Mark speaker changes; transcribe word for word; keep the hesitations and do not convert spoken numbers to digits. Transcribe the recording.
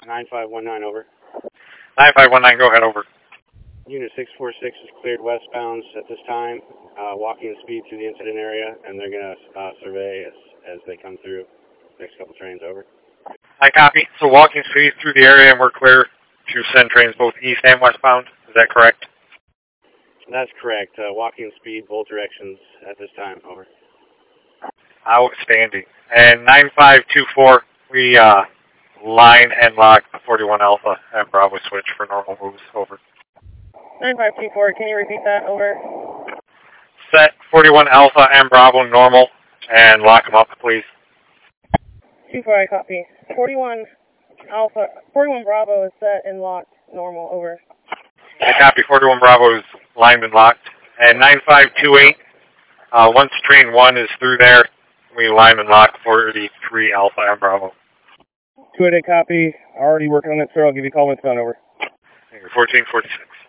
Speaker 1: nine five one nine, over.
Speaker 2: nine five one nine, go ahead, over.
Speaker 1: Unit six four six is cleared westbound at this time, uh, walking speed through the incident area, and they're going to uh, survey as, as they come through. Next couple trains, over.
Speaker 2: I copy. So walking speed through the area, and we're clear to send trains both east and westbound. Is that correct?
Speaker 1: That's correct. Uh, walking speed, both directions at this time, over.
Speaker 2: Outstanding. And nine five two four, we uh, line and lock the forty-one Alpha and Bravo switch for normal moves, over.
Speaker 3: nine five two four, can you repeat that, over?
Speaker 2: Set forty-one Alpha and Bravo normal, and lock them up, please.
Speaker 3: two four, I copy. forty-one Alpha, forty-one Bravo is set and locked, normal, over.
Speaker 2: I copy. forty-one Bravo is lined and locked. And nine five two eight, uh, once train one is through there, we line and lock forty-three Alpha and Bravo.
Speaker 3: two eight, copy. Already working on it, sir. I'll give you a call when it's done, over.
Speaker 2: fourteen forty-six.